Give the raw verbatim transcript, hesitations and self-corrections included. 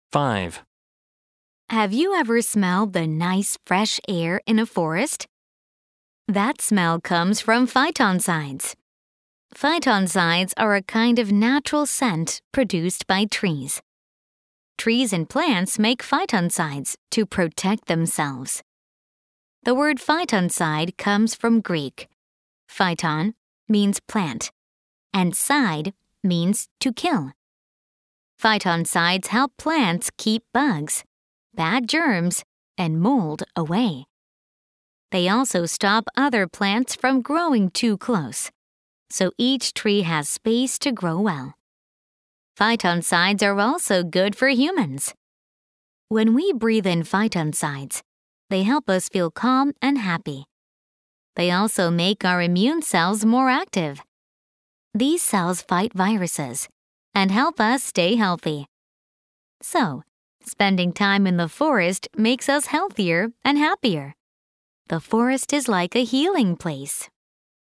five. Have you ever smelled the nice fresh air in a forest? That smell comes from phytoncides. Phytoncides are a kind of natural scent produced by trees. Trees and plants make phytoncides to protect themselves. The word phytoncide comes from Greek. Phyton means plant, and cide means to kill. Phytoncides help plants keep bugs, bad germs, and mold away. They also stop other plants from growing too close, so each tree has space to grow well. Phytoncides are also good for humans. When we breathe in phytoncides, they help us feel calm and happy. They also make our immune cells more active. These cells fight viruses and help us stay healthy. So, spending time in the forest makes us healthier and happier. The forest is like a healing place.